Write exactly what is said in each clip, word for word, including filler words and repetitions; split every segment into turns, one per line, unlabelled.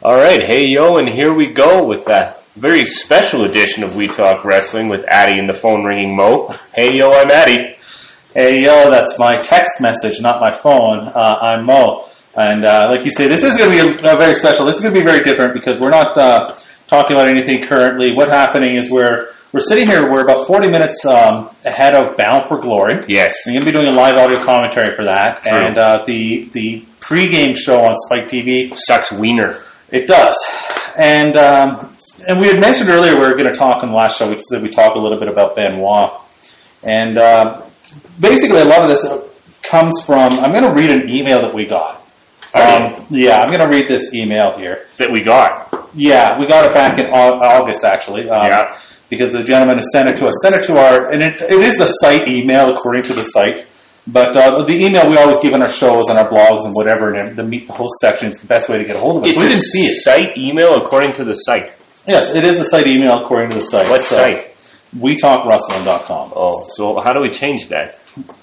All right, hey yo, and here we go with that very special edition of We Talk Wrestling with Addy and the phone ringing Mo. Hey yo, I'm Addy.
Hey yo, that's my text message, not my phone. Uh, I'm Mo. And uh, like you say, this is going to be a, a very special. This is going to be very different because we're not uh, talking about anything currently. What's happening is we're we're sitting here. We're about forty minutes um, ahead of Bound for Glory.
Yes,
we're going to be doing a live audio commentary for that.
True.
And uh, the the pregame show on Spike T V
sucks wiener.
It does. And um, and we had mentioned earlier we were going to talk on the last show. We said we talked a little bit about Benoit. And uh, basically, a lot of this comes from. I'm going to read an email that we got. Um, yeah, I'm going to read this email here.
That we got?
Yeah, we got it back in August, actually. Um,
yeah.
Because the gentleman has sent it to us. Sent it to our, and it, it is the site email according to the site. But uh, the email we always give in our shows and our blogs and whatever, and the meet the host section is the best way to get a hold of us.
It's
so we
a
didn't see it.
Site email according to the site.
Yes, it is the site email according to the site.
What
so,
site?
we talk wrestling dot com.
Oh, so how do we change that?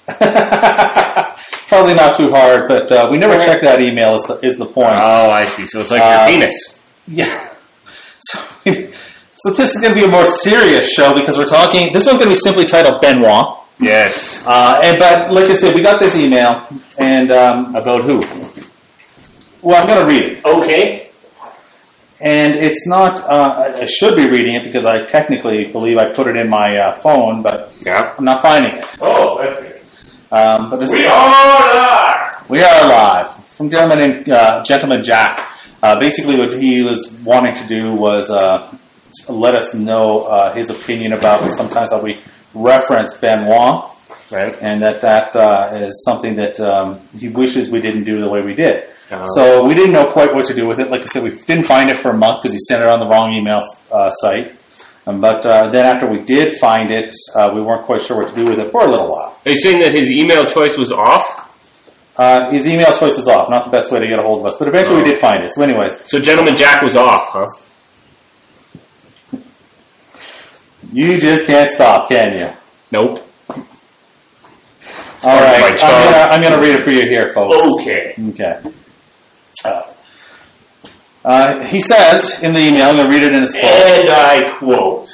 Probably not too hard, but uh, we never check that email is the, is the point.
Oh, I see. So it's like
uh,
your penis.
Yeah. So, so this is going to be a more serious show because we're talking, this one's going to be simply titled Benoit.
Yes.
Uh, and But like I said, we got this email, and... Um,
about who?
Well, I'm going to read it.
Okay.
And it's not, uh, I should be reading it because I technically believe I put it in my uh, phone, but
yeah.
I'm not finding it.
Oh, that's good.
Um, but
we are live!
We are live. From gentleman named uh, Gentleman Jack. Uh, basically what he was wanting to do was uh, let us know uh, his opinion about sometimes how we reference Benoit.
Right.
And that that uh, is something that um, he wishes we didn't do the way we did.
Uh-huh.
So we didn't know quite what to do with it. Like I said, we didn't find it for a month because he sent it on the wrong email uh, site. Um, but uh, then after we did find it, uh, we weren't quite sure what to do with it for a little while.
Are you saying that his email choice was off?
Uh, his email choice was off. Not the best way to get a hold of us. But eventually oh. we did find it. So anyways.
So Gentleman Jack was off, huh?
You just can't stop, can you?
Nope.
All right. I'm gonna, I'm gonna read it for you here, folks.
Okay.
Okay. Uh, uh, he says in the email, I'm going to read it in his quote.
And I quote,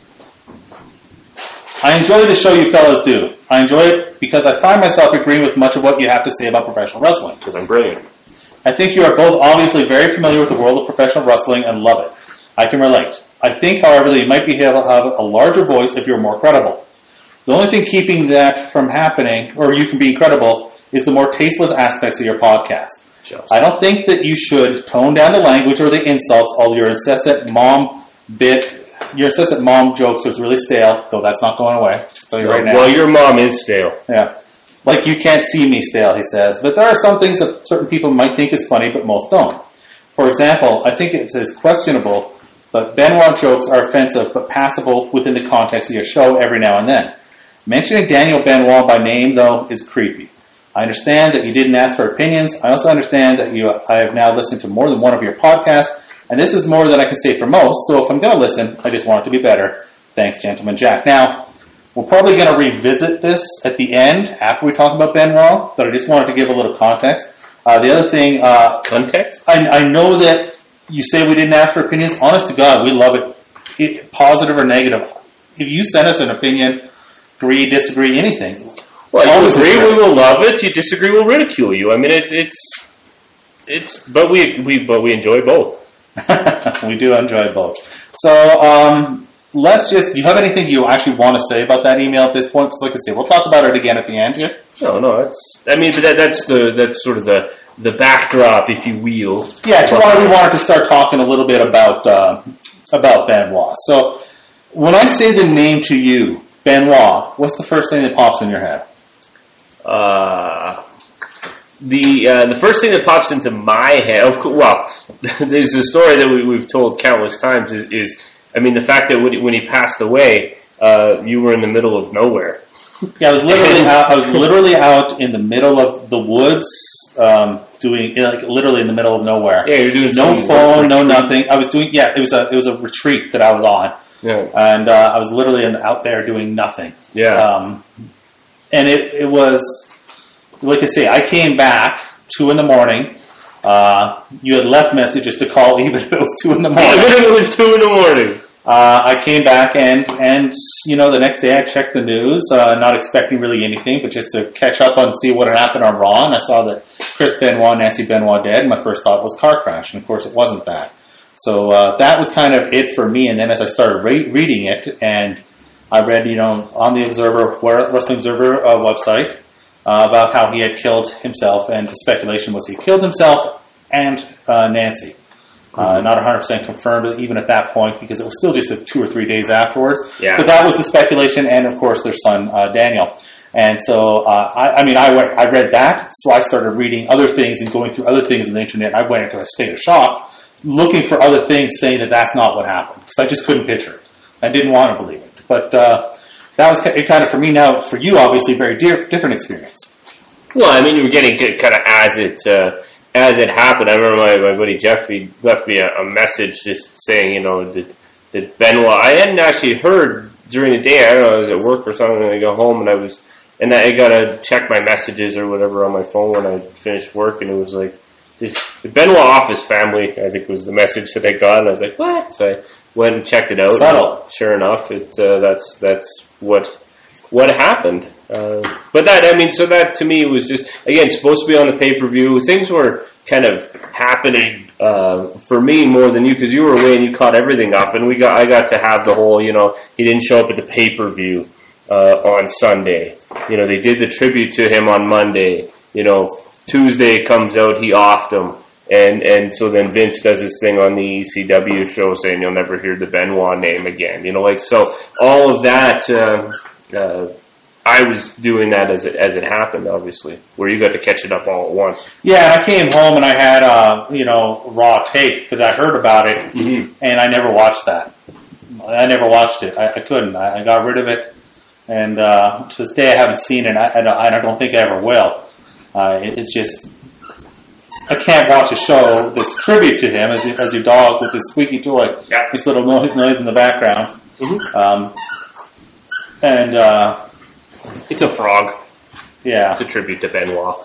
I enjoy the show you fellas do. I enjoy it because I find myself agreeing with much of what you have to say about professional wrestling.
Because I'm brilliant.
I think you are both obviously very familiar with the world of professional wrestling and love it. I can relate. I think, however, that you might be able to have a larger voice if you're more credible. The only thing keeping that from happening, or you from being credible, is the more tasteless aspects of your podcast.
Just.
I don't think that you should tone down the language or the insults, all your incessant mom bit, your incessant mom jokes is really stale, though that's not going away. Just tell you right now.
Well, your mom is stale.
Yeah. Like you can't see me stale, he says. But there are some things that certain people might think is funny, but most don't. For example, I think it is questionable, but Benoit jokes are offensive, but passable within the context of your show every now and then. Mentioning Daniel Benoit by name, though, is creepy. I understand that you didn't ask for opinions. I also understand that you. I have now listened to more than one of your podcasts, and this is more than I can say for most, so if I'm going to listen, I just want it to be better. Thanks, Gentleman Jack. Now, we're probably going to revisit this at the end, after we talk about Benoit, but I just wanted to give a little context. Uh, the other thing... Uh,
context?
I, I know that you say we didn't ask for opinions. Honest to God, we love it, it positive or negative. If you send us an opinion, agree, disagree, anything...
Well, you agree, we will love it. You disagree, we'll ridicule you. I mean, it's it's it's. But we we but we enjoy both.
We do enjoy both. So um, let's just. Do you have anything you actually want to say about that email at this point? Because, like I say, we'll talk about it again at the end here.
No, no. That's. I mean, but that, that's the that's sort of the the backdrop, if you will.
Yeah, to why we wanted to start talking a little bit about uh, about Benoit. So when I say the name to you, Benoit, what's the first thing that pops in your head?
Uh, the uh, the first thing that pops into my head, of course, well, there's a story that we, we've told countless times. Is, is I mean, the fact that when he, when he passed away, uh, you were in the middle of nowhere.
Yeah, I was literally out. I was literally out in the middle of the woods, um, doing like literally in the middle of nowhere.
Yeah, you're doing
no phone, no nothing. I was doing. Yeah, it was a it was a retreat that I was on.
Yeah,
and uh, I was literally in, out there doing nothing.
Yeah.
Um, And it, it was, like I say, I came back two in the morning, Uh, you had left messages to call even if it was two in the morning.
Even if it was two in the morning.
Uh, I came back and, and, you know, the next day I checked the news, uh, not expecting really anything, but just to catch up on see what had happened on Raw. And I saw that Chris Benoit and Nancy Benoit dead. And my first thought was car crash. And of course it wasn't that. So, uh, that was kind of it for me. And then as I started re- reading it and I read, you know, on the Observer, Wrestling Observer uh, website, uh, about how he had killed himself. And the speculation was he killed himself and, uh, Nancy. Uh, not one hundred percent confirmed even at that point because it was still just a two or three days afterwards.
Yeah.
But that was the speculation and, of course, their son, uh, Daniel. And so, uh, I, I mean, I went, I read that, so I started reading other things and going through other things on the internet. I went into a state of shock looking for other things saying that that's not what happened because I just couldn't picture it. I didn't want to believe it. But uh, that was kind of, for me now, for you, obviously, very dear, different experience.
Well, I mean, you were getting kind of as it... Uh, As it happened, I remember my, my buddy Jeffrey left me a, a message just saying, you know, did, did Benoit, I hadn't actually heard during the day, I don't know, I was at work or something, and I go home and I was, and I got to check my messages or whatever on my phone when I finished work, and it was like, this, the Benoit office family, I think was the message that I got, and I was like, what? So I went and checked it out.
Subtle.
Sure enough, it uh, that's that's what what happened. Uh, but that, I mean, so that to me was just, again, supposed to be on the pay-per-view. Things were kind of happening uh, for me more than you, because you were away and you caught everything up, and we got I got to have the whole, you know, he didn't show up at the pay-per-view uh, on Sunday. You know, they did the tribute to him on Monday. You know, Tuesday comes out, he offed him. And and so then Vince does his thing on the E C W show saying you'll never hear the Benoit name again. You know, like, so all of that, uh, uh, I was doing that as it, as it happened, obviously, where you got to catch it up all at once.
Yeah, and I came home and I had, uh, you know, raw tape because I heard about it,
Mm-hmm.
and I never watched that. I never watched it. I, I couldn't. I, I got rid of it, and uh, to this day I haven't seen it. I, I, don't, I don't think I ever will. Uh, it, it's just... I can't watch a show that's tribute to him as, as your dog with his squeaky toy,
Yeah.
this little noise noise in the background.
Mm-hmm.
Um, and, uh,
It's a frog.
yeah.
It's a tribute to Benoit.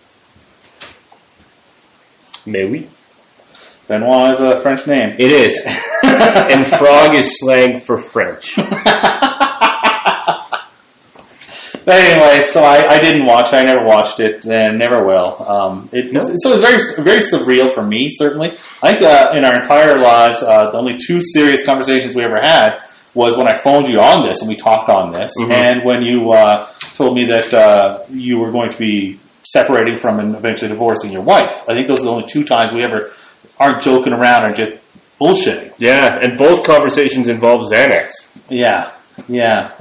Mais oui.
Benoit is a French name.
It is. And frog is slang for French.
But anyway, so I, I didn't watch. I never watched it, and never will. Um, it,
No.
it's, so it's very, very surreal for me. Certainly, I think uh, in our entire lives, uh, the only two serious conversations we ever had was when I phoned you on this and we talked on this,
Mhm.
and when you uh, told me that uh, you were going to be separating from and eventually divorcing your wife. I think those are the only two times we ever aren't joking around or just bullshitting.
Yeah, and both conversations involve Xanax.
Yeah, yeah.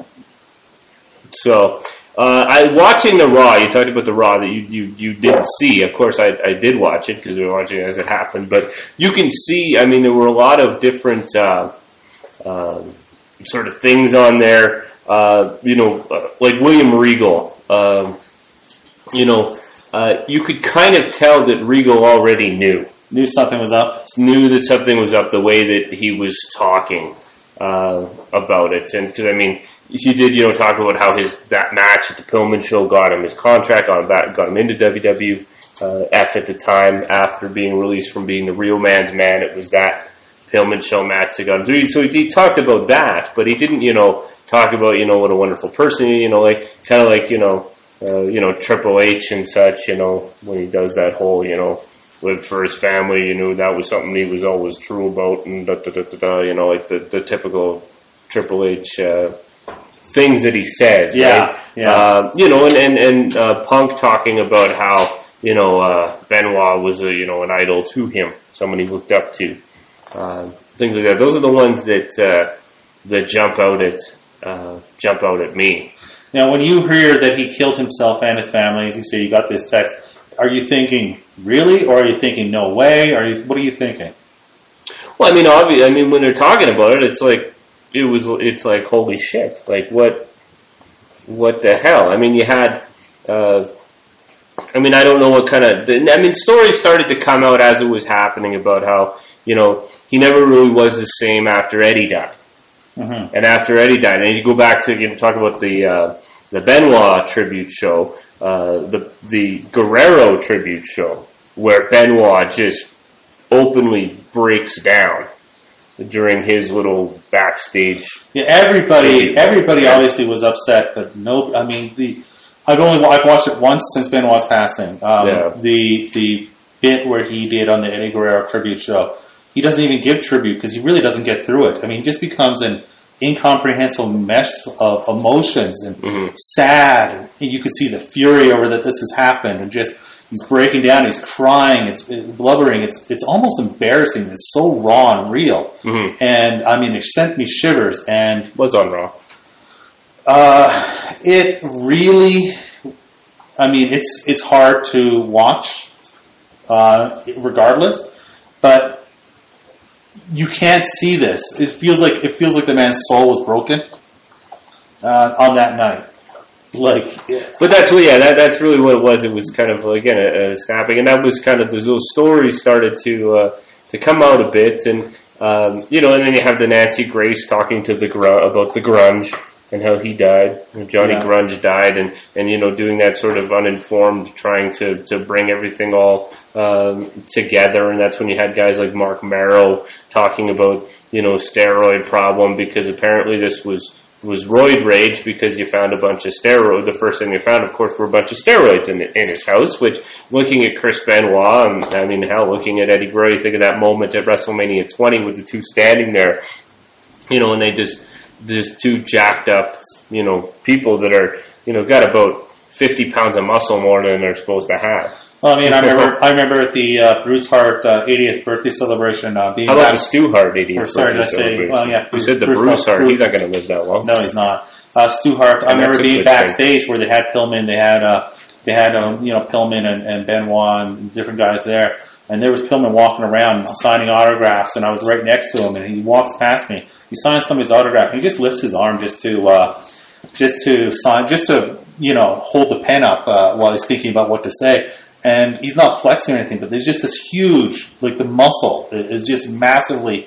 So, uh, I watching the Raw. You talked about the Raw that you you, you didn't see. Of course, I, I did watch it because we were watching it as it happened. But you can see. I mean, there were a lot of different uh, um, sort of things on there. Uh, you know, uh, like William Regal. Um, you know, uh, you could kind of tell that Regal already knew.
Knew something was up.
Knew that something was up the way that he was talking uh, about it, and because I mean. He did, you know, talk about how his that match at the Pillman show got him his contract, got him, back, got him into W W F at the time after being released from being the real man's man. It was that Pillman show match that got him through. So he, he talked about that, but he didn't, you know, talk about, you know, what a wonderful person, you know, like kind of like, you know, uh, you know, Triple H and such, you know, when he does that whole, you know, lived for his family, you know, that was something he was always true about, and da da da da, da you know, like the the typical Triple H. Uh, things that he says,
Yeah,
right?
yeah.
Uh, you know, and, and, and uh, Punk talking about how, you know, uh, Benoit was a, you know, an idol to him, someone he looked up to. Uh, things like that. Those are the ones that, uh, that jump out at, uh, jump out at me.
Now, when you hear that he killed himself and his family, as you say, you got this text, are you thinking, really? Or are you thinking, no way? Are you, what are you thinking?
Well, I mean, obviously, I mean, when they're talking about it, it's like, it was, it's like, holy shit. Like, what, what the hell? I mean, you had, uh, I mean, I don't know what kind of, I mean, stories started to come out as it was happening about how, you know, he never really was the same after Eddie died.
Mm-hmm.
And after Eddie died, and you go back to, you know, talk about the, uh, the Benoit tribute show, uh, the, the Guerrero tribute show where Benoit just openly breaks down during his little backstage.
Yeah, everybody, everybody obviously was upset, but no, I mean, the I've only I've watched it once since Benoit's passing. Um,
Yeah.
The the bit where he did on the Eddie Guerrero tribute show, he doesn't even give tribute because he really doesn't get through it. I mean, he just becomes an incomprehensible mess of emotions and
Mhm.
sad. And you could see the fury over that this has happened, and just he's breaking down, he's crying, it's, it's blubbering, it's it's almost embarrassing. It's so raw and real,
Mhm.
and I mean, it sent me shivers. And
Was on Raw.
uh, it really, I mean, it's it's hard to watch, uh, regardless, but you can't see this. It feels like it feels like the man's soul was broken uh, on that night. Like,
But that's what, yeah, that, that's really what it was. It was kind of, again, a, a snapping, and that was kind of, those stories started to uh, to come out a bit, and, um, you know, and then you have the Nancy Grace talking to the gr- about the grunge and how he died, when Johnny
Yeah.
Grunge died, and, and, you know, doing that sort of uninformed, trying to, to bring everything all um, together, and that's when you had guys like Mark Marrow talking about, you know, steroid problem, because apparently this was was roid rage because you found a bunch of steroids. The first thing you found, of course, were a bunch of steroids in in his house, which, looking at Chris Benoit, and I mean, hell, looking at Eddie Guerrero, you think of that moment at WrestleMania twenty with the two standing there, you know, and they just, just two jacked up, you know, people that are, you know, got about fifty pounds of muscle more than they're supposed to have.
well, I mean, I remember I remember at the uh, Bruce Hart uh, eightieth birthday celebration uh, being
How about
back,
the Stu Hart eightieth
or sorry, did I
birthday
say?
celebration?
Well, yeah,
You
Bruce-
said the
Bruce
Bruce
Hart-
Hart, he's not going to live that long.
No, he's not. Uh, Stu Hart. I
And
remember
that's a
being
good
backstage where they had Pillman. They had uh, they had um, you know Pillman and, and Benoit and different guys there. And there was Pillman walking around signing autographs, and I was right next to him. And he walks past me. He signs somebody's autograph, and he just lifts his arm just to uh, just to sign, just to you know hold the pen up uh, while he's thinking about what to say. And he's not flexing or anything, but there's just this huge, like the muscle is just massively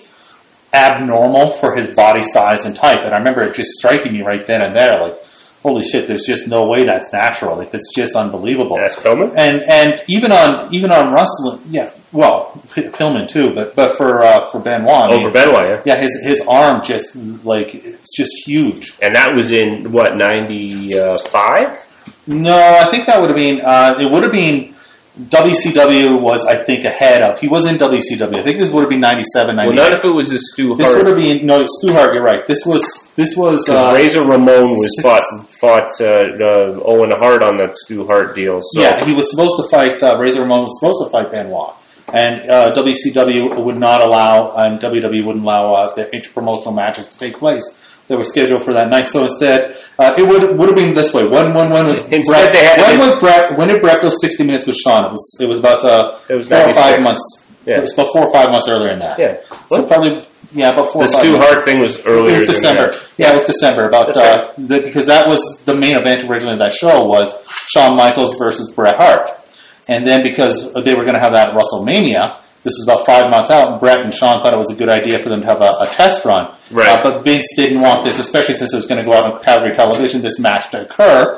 abnormal for his body size and type. And I remember it just striking me right then and there, like, holy shit, there's just no way that's natural. Like, it's just unbelievable.
That's Pillman?
And and even on even on wrestling, yeah, well, P- Pillman too, but but for uh, for Benoit, I mean,
Over Benoit, yeah.
yeah, his his arm just like it's just huge.
And that was in, what, ninety-five?
No, I think that would have been uh, it would have been W C W was I think ahead of he was in W C W. I think this would have been ninety-seven,
Well,
ninety-eight.
not if it was a Stu
This would
Hart.
have been no Stu Hart. You're right. This was this was
Because
uh,
Razor Ramon was fought, fought uh, uh, Owen Hart on that Stu Hart deal. So.
yeah. He was supposed to fight uh, Razor Ramon was supposed to fight Benoit, and uh, W C W would not allow and W W E wouldn't allow uh, the interpromotional matches to take place that were scheduled for that night. So instead, uh, it would would have been this way. When when when was
Instead
Brett?
they had
When
to-
was Brett? When did Brett go sixty minutes with Sean? It was it was about uh,
It was
four or five
ninety-six.
months.
Yeah.
It was about four or five months earlier than that.
Yeah.
So probably yeah, about four.
The
or five
Stu
months.
Hart thing was earlier
It was
than
December.
that.
Yeah, it was December. About
That's
uh, the, because that was the main event originally of that show was Shawn Michaels versus Bret Hart, and then because they were going to have that at WrestleMania, this is about five months out. Bret and Shawn thought it was a good idea for them to have a, a test run,
Right.
uh, but Vince didn't want this, especially since it was going to go out on Calgary television. This match to occur.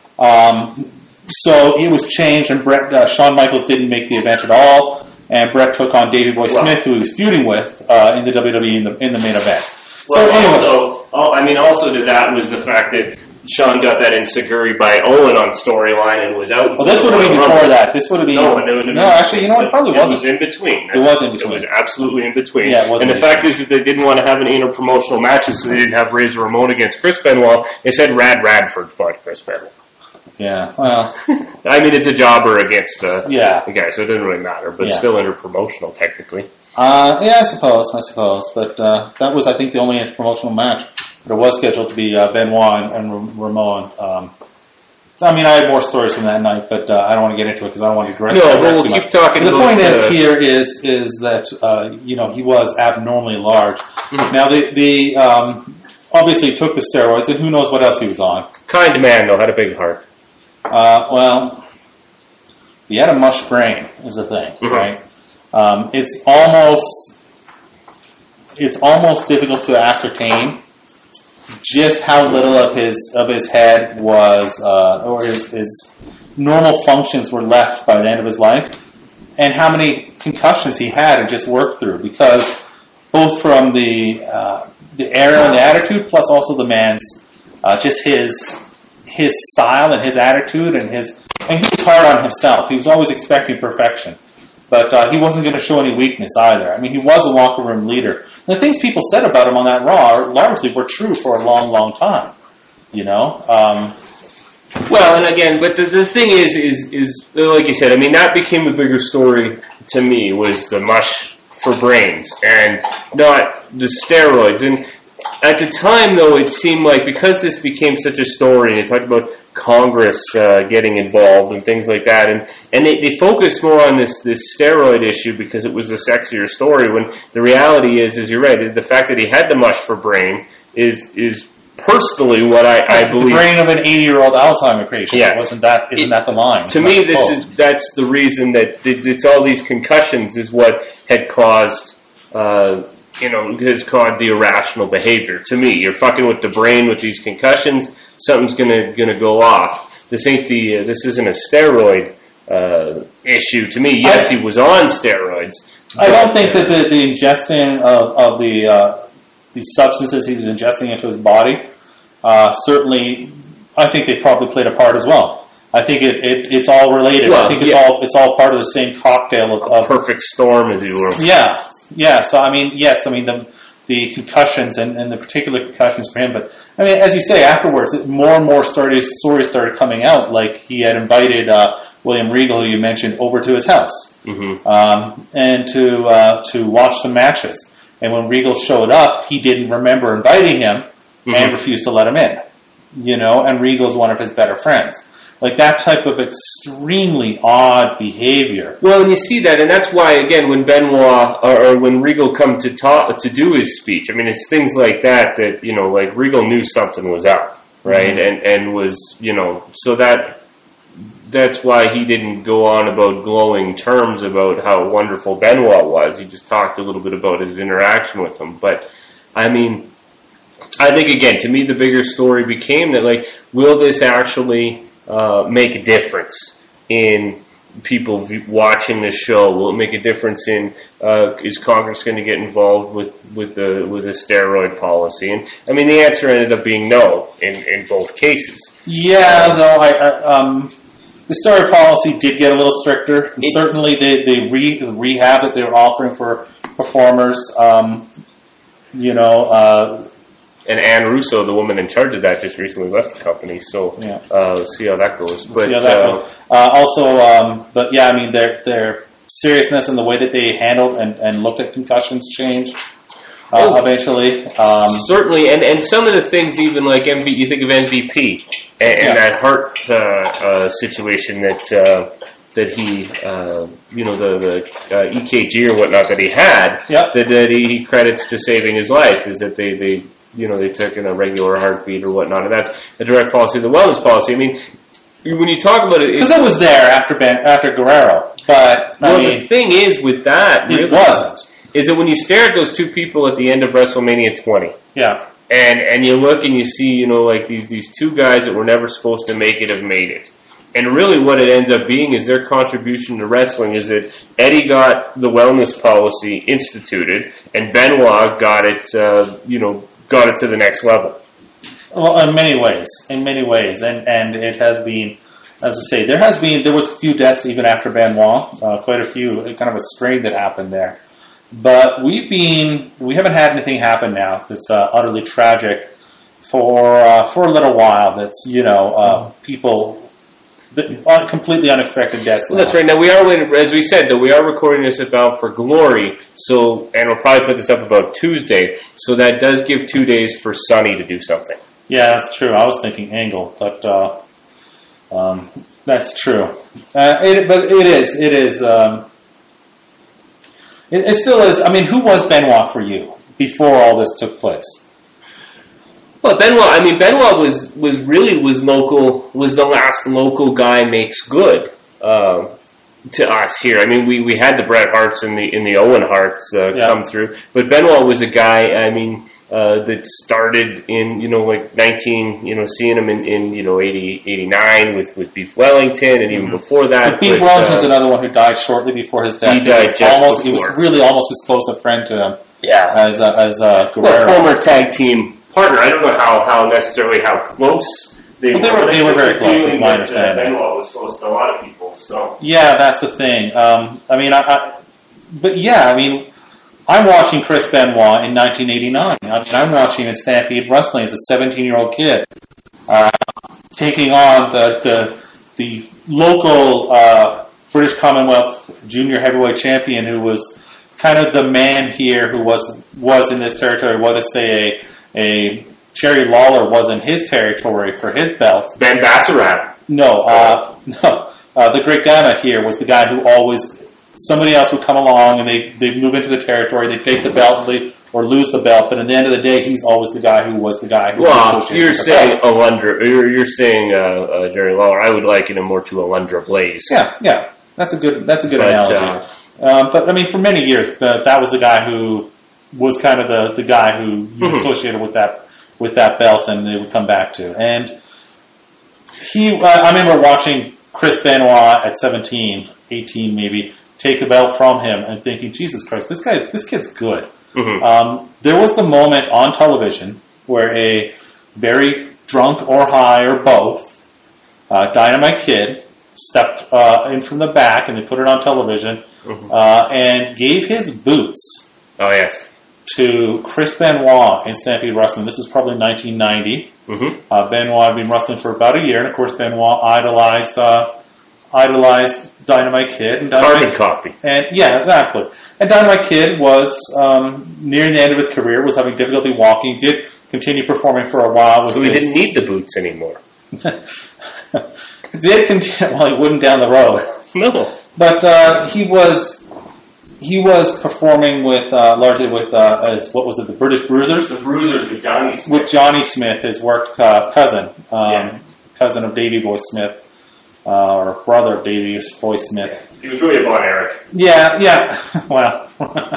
Um, so it was changed, and Bret, uh, Shawn Michaels didn't make the event at all, and Bret took on Davey Boy
Wow.
Smith, who he was feuding with uh, in the W W E in the, in the main event.
Well,
so, anyways,
also, oh, I mean, also to that was the fact that Sean got that Insiguri by Owen on storyline and was out.
well, this would have been before that. This would have been
No, it would have
no.
been-
Actually, you know what? It probably
It
wasn't.
was in between.
It was in between.
It was absolutely in between.
Yeah, it was
And
in
the fact is that they didn't want to have any interpromotional matches, so they didn't have Razor Ramon against Chris Benoit. They said Rad Radford fought Chris Benoit.
Yeah. Well,
I mean, it's a jobber against uh,
Yeah.
the guy, so it doesn't really matter, but
Yeah.
still interpromotional technically.
uh, yeah, I suppose. I suppose. But uh, that was, I think, the only promotional match. But it was scheduled to be uh, Benoit and, and Ramon. Um, so, I mean, I had more stories from that night, but uh, I don't want to get into it because I don't want to digress.
No,
digress
but we'll
too
keep
much.
talking
But the
about
point is
the-
here is is that uh, you know he was abnormally large.
Mhm.
Now the the um, obviously he took the steroids, and who knows what else he was on.
Kind man, though, had a big heart.
Uh, well, he had a mush brain, is the thing,
Mhm.
right? Um, it's almost it's almost difficult to ascertain just how little of his of his head was, uh, or his, his normal functions were left by the end of his life. and how many concussions he had and just worked through, because both from the uh, the era and the attitude, plus also the man's uh, just his his style and his attitude and his and he was hard on himself. He was always expecting perfection, but uh, he wasn't going to show any weakness either. I mean, he was a locker room leader. And the things people said about him on that Raw largely were true for a long, long time. You know. Um,
Well, and again, but the, the thing is, is, is, like you said, I mean, that became the bigger story to me, was the mush for brains, and not the steroids. And at the time, though, it seemed like, because this became such a story, and they talked about Congress uh, getting involved and things like that, and, and they, they focused more on this, this steroid issue because it was a sexier story, when the reality is, is you're right, the fact that he had the mush for brain is, is personally what I, I believe.
The brain of an eighty-year-old Alzheimer patient.
Yeah.
Wasn't that, isn't
it,
that the line?
To
Not
me,
the
this
quote.
is that's the reason that it, it's all these concussions is what had caused, uh, you know, has caused the irrational behavior. To me, you're fucking with the brain with these concussions, something's gonna gonna go off. This ain't the uh, this isn't a steroid uh, issue. To me, yes,
I,
he was on steroids.
I don't think that the, the ingesting of, of the uh, the substances he was ingesting into his body, uh, certainly, I think they probably played a part as well. I think it, it it's all related.
Well,
I think it's
yeah.
all it's all part of the same cocktail of, of
Perfect storm, as you were.
yeah, yeah. So I mean, yes, I mean the the concussions and, and the particular concussions for him. But I mean, as you say, afterwards, it, more and more stories stories started coming out. Like he had invited uh, William Regal, who you mentioned, over to his house,
Mm-hmm.
um, and to uh, to watch some matches. And when Regal showed up, he didn't remember inviting him
Mm-hmm.
and refused to let him in. You know, and Regal's one of his better friends. Like that type of extremely odd behavior.
Well, and you see that, and that's why, again, when Benoit or, or when Regal come to talk to do his speech, I mean, it's things like that that you know, like Regal knew something was up, right, mm-hmm. and and was you know, so that that's why he didn't go on about glowing terms about how wonderful Benoit was. He just talked a little bit about his interaction with him. But I mean, I think again, to me, the bigger story became that, like, will this actually Uh, make a difference in people v- watching this show? Will it make a difference in uh, is Congress going to get involved with with the with a steroid policy? And I mean, the answer ended up being no in, in both cases.
Yeah, um, though I, I um, the steroid policy did get a little stricter. It, Certainly, the the re, rehab that they were offering for performers, um, you know. Uh,
And Anne Russo, the woman in charge of that, just recently left the company. So
yeah.
uh, let's see how that goes. But
see how that
uh,
goes. Uh, also, um, but yeah, I mean, their their seriousness and the way that they handled and, and looked at concussions changed uh,
oh,
eventually. Um,
certainly, and, and some of the things, even like M V, you think of M V P and, and
yeah.
that heart uh, uh, situation that. Uh, that he, uh, you know, the, the uh, E K G or whatnot that he had,
yep.
that, that he credits to saving his life, is that they, they, you know, they took in a regular heartbeat or whatnot, and that's a direct policy of the wellness policy. I mean, when you talk about it...
Because it, it was there after ben, after Guerrero, but, I
well,
mean...
the thing is with that...
It
really,
wasn't.
Is that when you stare at those two people at the end of WrestleMania twenty,
yeah,
and, and you look and you see, you know, like these, these two guys that were never supposed to make it have made it. And really what it ends up being is their contribution to wrestling is that Eddie got the wellness policy instituted, and Benoit got it, uh, you know, got it to the next level.
Well, in many ways, in many ways, and and it has been, as I say, there has been there was a few deaths even after Benoit, uh, quite a few, kind of a strain that happened there. But we've been we haven't had anything happen now that's uh, utterly tragic for uh, for a little while. That's you know uh, people. The completely unexpected deaths.
Well, that's right. Now we are, as we said, though we are recording this about for Glory. So, and we'll probably put this up about Tuesday. So that does give two days for Sonny to do something.
Yeah, that's true. I was thinking Angle, but uh, um, that's true. Uh, it, but it is. It is. Um, it, it still is. I mean, who was Benoit for you before all this took place?
Well, Benoit, I mean, Benoit was, was really was local, was the last local guy makes good uh, to us here. I mean, we, we had the Bret Harts and the and the Owen Harts uh,
yeah.
come through, but Benoit was a guy. I mean, uh, that started in, you know, like nineteen, you know, seeing him in, in you know, eighty, eighty-nine with, with Beef Wellington, and even mm-hmm. before that.
But Beef
with,
Wellington's
uh,
another one who died shortly before his death.
He died
was
just
almost,
before.
He was really almost as close a friend to him
yeah.
as, uh, as uh, Guerrero.
Well, former tag team partner. I don't know how, how necessarily how close they
well,
were.
They were, they were very close, is my understanding.
Benoit was close to a lot of people, so.
Yeah, that's the thing. Um, I mean, I, I, but yeah, I mean, I'm watching Chris Benoit in nineteen eighty-nine. I mean, I'm watching in Stampede Wrestling as a seventeen-year-old kid, uh, taking on the the, the local uh, British Commonwealth Junior Heavyweight Champion, who was kind of the man here, who was was in this territory. What to say, a a Jerry Lawler was in his territory for his belt.
Ben Bassarat.
No, uh, no. Uh, the Great Gamma here was the guy who always, somebody else would come along and they they move into the territory, they take the belt leave, or lose the belt, but at the end of the day, he's always the guy who was the guy who
well,
was associated
you're
with the
saying
belt.
Alundra, you're, you're saying uh, uh, Jerry Lawler. I would liken him more to Alundra Blaze.
Yeah, yeah. That's a good, that's a good
But,
analogy. Uh, um, but, I mean, for many years, uh, that was the guy who was kind of the, the guy who you
Mm-hmm.
associated with that with that belt and they would come back to. And he, uh, I remember watching Chris Benoit at seventeen, eighteen maybe, take the belt from him and thinking, Jesus Christ, this guy, this kid's good.
Mm-hmm.
Um, there was the moment on television where a very drunk or high or both uh, Dynamite Kid stepped uh, in from the back and they put it on television
Mm-hmm.
uh, and gave his boots
Oh, yes.
to Chris Benoit in Stampede Wrestling. This is probably nineteen ninety.
Mm-hmm.
Uh, Benoit had been wrestling for about a year, and of course Benoit idolized uh, idolized Dynamite Kid. And
Carbon
Dynamite
copy.
And yeah, exactly. And Dynamite Kid was um, nearing the end of his career, was having difficulty walking, did continue performing for a while. With
So he
his,
didn't need the boots anymore.
did continue, well, he wouldn't down the road.
No.
But uh, he was he was performing with uh, largely with uh, as what was it, the British Bruisers?
The Bruisers with Johnny Smith.
With Johnny Smith, his work uh, cousin, um,
Yeah.
cousin of Davey Boy Smith, uh, or brother of Davey Boy Smith.
He was really a Von Erich.
Yeah, yeah. Well,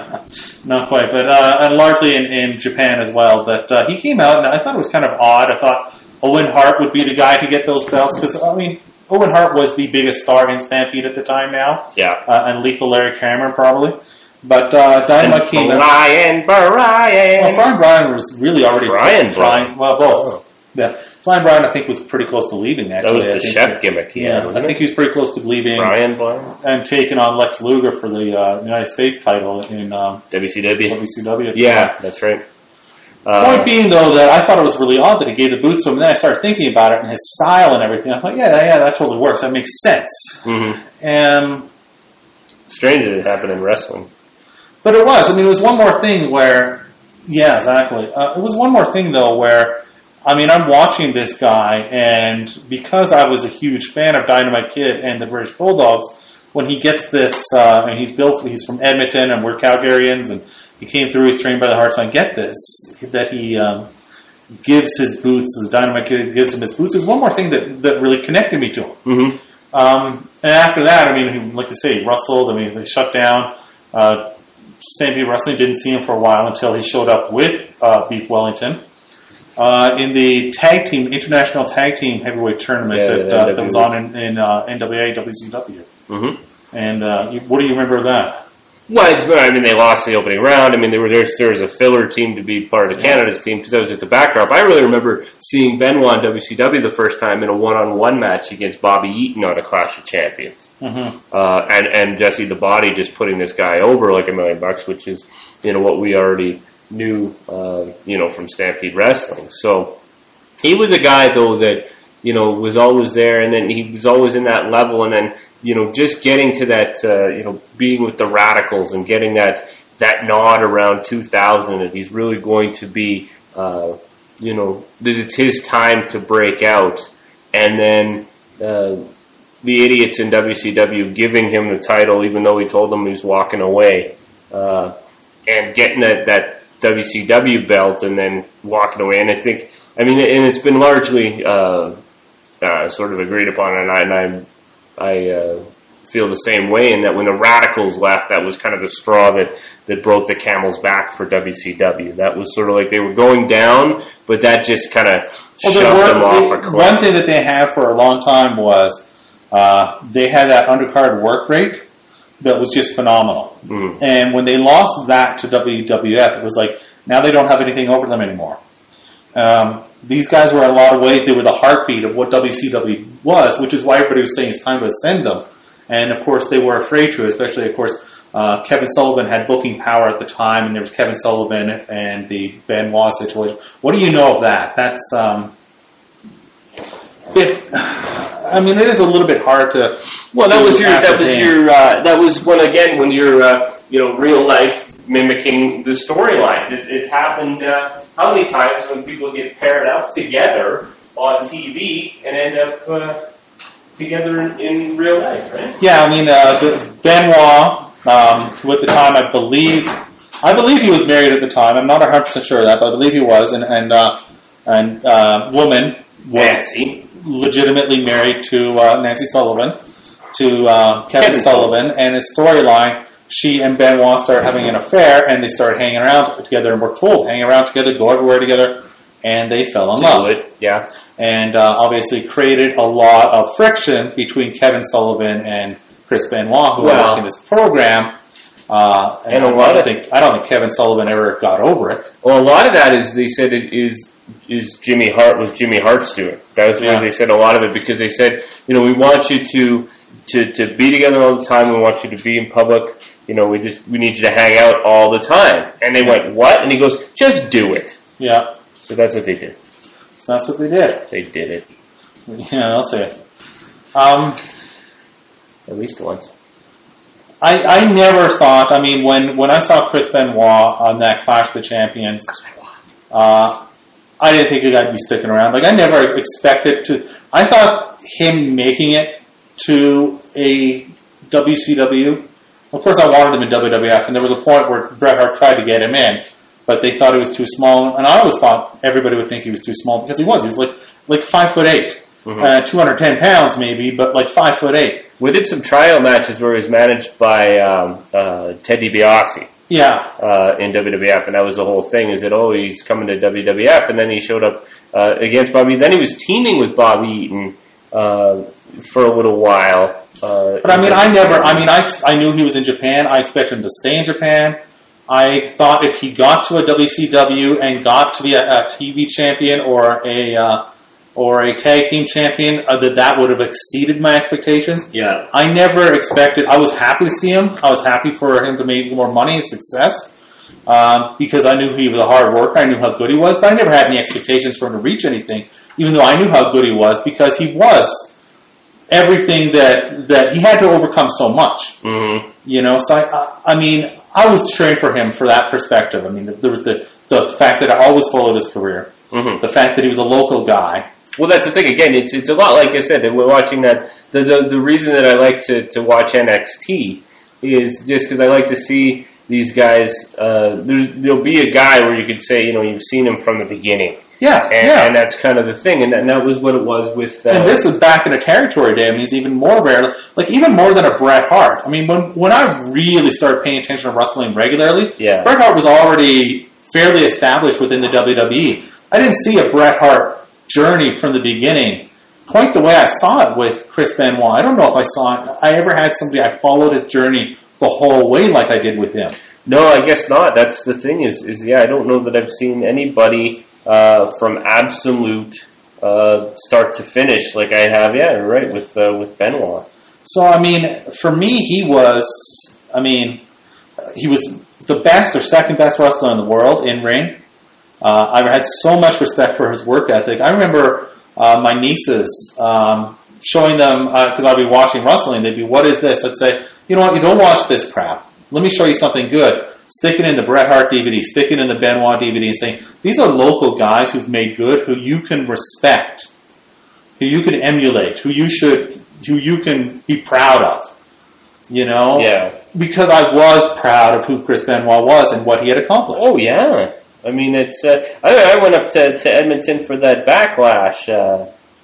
not quite, but uh, and largely in, in Japan as well. But uh, he came out, and I thought it was kind of odd. I thought Owen Hart would be the guy to get those belts because I mean, Owen Hart was the biggest star in Stampede at the time now.
Yeah.
Uh, and Lethal Larry Cameron probably. But uh, Dynamite
And
came out.
Brian, Brian.
Well, Flying Brian was really already
Brian
flying. Well, both.
Oh.
Yeah, Flying Brian, I think, was pretty close to leaving. Actually,
That was
I
the
think
chef
that-
gimmick he
Yeah,
had,
I
wasn't
think
it?
he was pretty close to leaving
Brian, Brian.
and taking on Lex Luger for the uh, United States title in um,
W C W.
W C W.
Yeah, that's right. Uh,
Point being, though, that I thought it was really odd that he gave the boots to him, and then I started thinking about it and his style and everything. I thought, yeah, yeah, that totally works. That makes sense.
mhm.
And
Strange that it happened in wrestling.
But it was. I mean, it was one more thing where, yeah, exactly. Uh, it was one more thing, though, where, I mean, I'm watching this guy, and because I was a huge fan of Dynamite Kid and the British Bulldogs, when he gets this, uh, and he's built, he's from Edmonton, and we're Calgarians, and he came through, he's trained by the Hearts, and I get this, that he um, gives his boots, the Dynamite Kid gives him his boots. There's one more thing that, that really connected me to him.
Mm-hmm.
Um, and after that, I mean, he, like I say, he wrestled, I mean, they shut down, uh, Stampede Wrestling didn't see him for a while until he showed up with uh, Beef Wellington uh, in the tag team, international tag team heavyweight tournament
Yeah,
that, uh, that was on in, in uh, N W A, W C W.
Mm-hmm.
And uh, you, what do you remember of that?
Well, it's, I mean, they lost the opening round. I mean, there were there, there was a filler team to be part of the Canada's team because that was just a backdrop. I really remember seeing Benoit in W C W the first time in a one-on-one match against Bobby Eaton on a Clash of Champions,
Mm-hmm.
uh, and and Jesse the Body just putting this guy over like a million bucks, which is you know what we already knew, uh, you know, from Stampede Wrestling. So he was a guy though that you know was always there, and then he was always in that level, and then. You know, just getting to that, uh, you know, being with the Radicals and getting that that nod around two thousand, and he's really going to be, uh, you know, that it's his time to break out. And then uh, the idiots in W C W giving him the title, even though he told them he was walking away, uh, and getting that, that W C W belt and then walking away. And I think, I mean, and it's been largely uh, uh, sort of agreed upon, and I. And I I uh, feel the same way, and that when the Radicals left, that was kind of the straw that, that broke the camel's back for W C W. That was sort of like they were going down, but that just kind of
well,
shoved
were,
them off
they,
a cliff.
One thing that they had for a long time was uh, they had that undercard work rate that was just phenomenal.
Mm.
And when they lost that to W W F, it was like, now they don't have anything over them anymore. Um, these guys were in a lot of ways, they were the heartbeat of what W C W was, which is why everybody was saying it's time to ascend them. And of course, they were afraid to, especially, of course, uh, Kevin Sullivan had booking power at the time, and there was Kevin Sullivan and the Benoit situation. What do you know of that? That's, um, it, I mean, it is a little bit hard to.
Well, that
to
was your, that was
ascertain.
your, uh, that was when, again, when you're, uh, you know, real life mimicking the storylines. It, it's happened, uh, how many times when people get paired up together on T V and end up, uh, together in, in real life, right?
Yeah, I mean, uh, the Benoit, um, who at the time I believe, I believe he was married at the time. I'm not one hundred percent sure of that, but I believe he was. And and uh, and uh, woman was
Nancy.
legitimately married to uh, Nancy Sullivan, to uh, Kevin,
Kevin
Sullivan, and his storyline. She and Benoit started having an affair, and they started hanging around together, and were told hang around together, go everywhere together, and they fell in
Do
love.
it, yeah.
And uh, obviously created a lot of friction between Kevin Sullivan and Chris Benoit, who
Well,
were working this program. Uh, and
and a
I
lot
don't
of
think I don't think Kevin Sullivan ever got over it.
Well, a lot of that is they said it is is Jimmy Hart was Jimmy Hart's doing. That was where
Yeah.
they said a lot of it because they said, you know, we want you to to to be together all the time. We want you to be in public. You know, we just we need you to hang out all the time. And they went, what? And he goes, just do it.
Yeah,
So that's what they did.
so that's what they did.
They did it
Yeah, I'll say it. Um,
at least once.
I, I never thought. I mean, when, when I saw Chris Benoit on that Clash of the Champions, uh, I didn't think I'd be sticking around. Like I never expected to. I thought him making it to a W C W. Of course, I wanted him in W W F, and there was a point where Bret Hart tried to get him in, but they thought he was too small. And I always thought everybody would think he was too small because he was. He was like like five foot eight,
Mm-hmm.
uh, two hundred ten pounds maybe, but like five foot eight.
We did some tryout matches where he was managed by um, uh, Ted DiBiase.
Yeah,
Uh, in W W F, and that was the whole thing, is that, oh, he's coming to W W F, and then he showed up uh, against Bobby. Then he was teaming with Bobby Eaton uh, for a little while. Uh,
but I mean, I never, I mean, I, I knew he was in Japan. I expected him to stay in Japan. I thought if he got to a W C W and got to be a, a T V champion or a uh, or a tag team champion, uh, that that would have exceeded my expectations.
Yeah.
I never expected. I was happy to see him. I was happy for him to make more money and success um, because I knew he was a hard worker. I knew how good he was, but I never had any expectations for him to reach anything, even though I knew how good he was because he was everything that that he had to overcome so much.
Mm-hmm.
You know, so I, I mean, I was cheering for him for that perspective. I mean, there was the the fact that I always followed his career,
Mm-hmm.
the fact that he was a local guy.
Well, that's the thing. Again, it's it's a lot like I said. We're watching that. The the, the reason that I like to, to watch N X T is just because I like to see these guys. Uh, there's, there'll be a guy where you could say, you know, you've seen him from the beginning,
Yeah,
and,
yeah.
and that's kind of the thing. And that, and that was what it was with. Uh,
And this is back in a territory day. I mean, it's even more rare. Like, even more than a Bret Hart. I mean, when when I really started paying attention to wrestling regularly,
Yeah.
Bret Hart was already fairly established within the W W E. I didn't see a Bret Hart journey from the beginning quite the way I saw it with Chris Benoit. I don't know if I saw it. I ever had somebody, I followed his journey the whole way like I did with him.
No, I guess not. That's the thing is, is yeah, I don't know that I've seen anybody uh, from absolute uh, start to finish like I have, yeah, right, with uh, with Benoit.
So, I mean, for me, he was, I mean, he was the best or second best wrestler in the world in ring. Uh, I had so much respect for his work ethic. I remember uh, my nieces um, showing them, because uh, I'd be watching wrestling, they'd be, what is this? I'd say, you know what, you don't watch this crap. Let me show you something good. Stick it in the Bret Hart D V D, stick it in the Benoit D V D, and saying, these are local guys who've made good, who you can respect, who you can emulate, who you should, who you can be proud of. You know?
Yeah.
Because I was proud of who Chris Benoit was and what he had accomplished.
Oh, yeah. I mean, it's. Uh, I, I went up to, to Edmonton for that Backlash uh,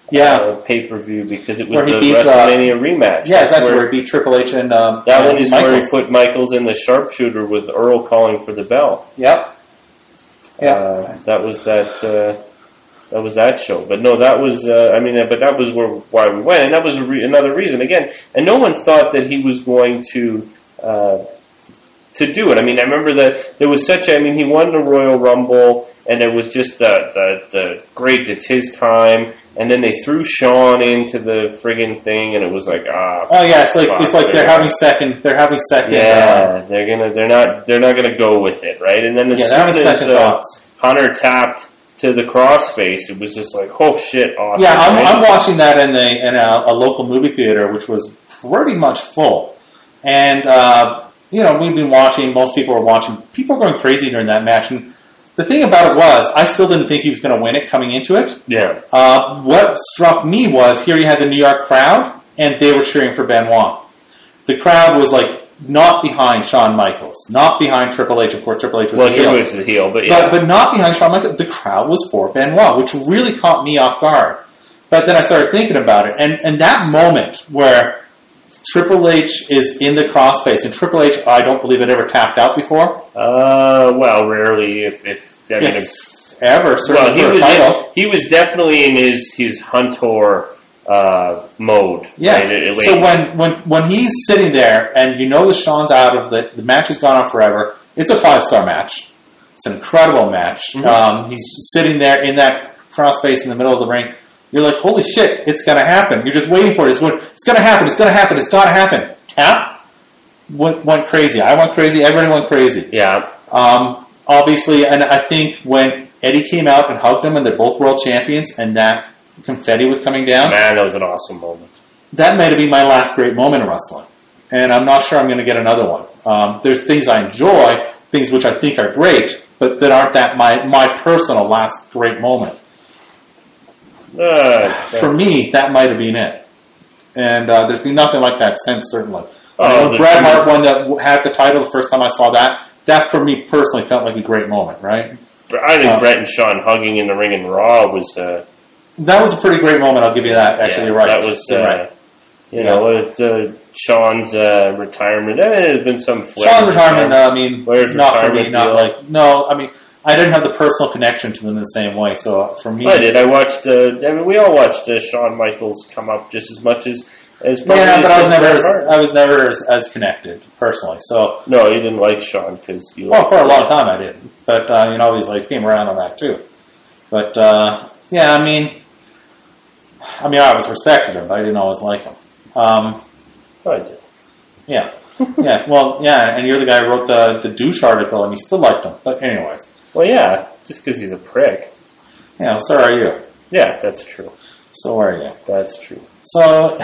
Yeah.
uh, pay per view because it was
Where he
the
beat,
WrestleMania rematch.
Yeah,
That's
exactly.
where-
Where he beat Triple H and um,
That
and
one is
Michaels.
where he put Michaels in the sharpshooter with Earl calling for the bell.
Yep. Yeah.
Uh, that was that. Uh, that was that show. But no, that was. Uh, I mean, uh, but that was where why we went, and that was a re- another reason again. And no one thought that he was going to uh, to do it. I mean, I remember that there was such. A, I mean, he won the Royal Rumble, and it was just the the, the great. It's his time. And then they threw Sean into the friggin' thing, and it was like, ah.
Oh yeah, it's like
fuck,
it's like they're having second. They're having second.
Yeah, uh, they're gonna. They're not. They're not gonna go with it, right? And then as
Yeah, they're having
soon as
second
uh,
thoughts.
Hunter tapped to the crossface, it was just like, oh shit, awesome.
Yeah, I'm,
right?
I'm watching that in the in a, a local movie theater, which was pretty much full, and uh, you know we've been watching. Most people were watching. People were going crazy during that match, and the thing about it was, I still didn't think he was going to win it coming into it.
Yeah.
Uh, what struck me was here you had the New York crowd, and they were cheering for Benoit. The crowd was like not behind Shawn Michaels, not behind Triple H. Of course, Triple H was
Well,
the
Triple
heel.
H is the heel, but yeah.
But, but not behind Shawn Michaels. The crowd was for Benoit, which really caught me off guard. But then I started thinking about it, and, and that moment where Triple H is in the crossface, and Triple H, I don't believe it ever tapped out before.
Uh, well, rarely, if, if I mean,
If
if,
ever, certainly
well, he
for a
was
title.
in, he was definitely in his his Hunter uh, mode.
Yeah.
Right? It- it-
So when, when when he's sitting there, and you know the Sean's out of the the match has gone on forever. It's a five star match. It's an incredible match.
Mhm.
Um, he's sitting there in that crossface in the middle of the ring. You're like, holy shit, it's going to happen. You're just waiting for it. It's going, it's going to happen. It's going to happen. It's got to happen. Tap went, went crazy. I went crazy. Everyone went crazy.
yeah.
Um, obviously, and I think when Eddie came out and hugged him, and they're both world champions, and that confetti was coming down,
Man, that was an awesome moment.
that might have been my last great moment in wrestling. And I'm not sure I'm going to get another one. Um, there's things I enjoy, things which I think are great, but that aren't that my, my personal last great moment.
Uh,
For me, that might have been it. And uh, there's been nothing like that since, certainly.
Oh,
I know
the-
Bret Hart won that had the title the first time I saw that. That, for me personally, felt like a great moment, right?
I think
Uh,
Brett and Sean hugging in the ring in Raw was. Uh,
That was a pretty great moment, I'll give you that. Actually,
yeah,
you're right.
That was. Uh,
You're right.
You know, with uh, Sean's uh, retirement, eh, there's been some. Flair
Sean's retirement, uh, I mean,
Flair's
not for me,
retirement
not
deal.
like, no, I mean, I didn't have the personal connection to them in the same way, so for me...
I did. I watched. Uh, I mean, we all watched uh, Shawn Michaels come up just as much as as. probably
Yeah, but
as
I was never
Bret
as,
Hart.
I was never as, as connected, personally, so...
No, you didn't like Sean because you.
Well,
liked
for a
him.
long time I didn't, but, uh, you know, he's like, came around on that too. But, uh, yeah, I mean, I mean, I always respected him, but I didn't always like him. Um,
Oh, I did.
yeah. Yeah, well, yeah, and you're the guy who wrote the, the douche article, and you still liked him. But anyways,
Well, yeah, just because he's a prick.
yeah, so are you.
Yeah, that's true.
So are you.
That's true.
So,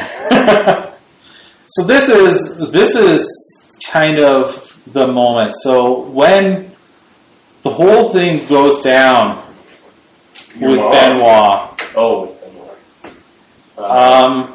so this is this is kind of the moment. So when the whole thing goes down
Your
with
mom?
Benoit,
Oh. Uh,
um,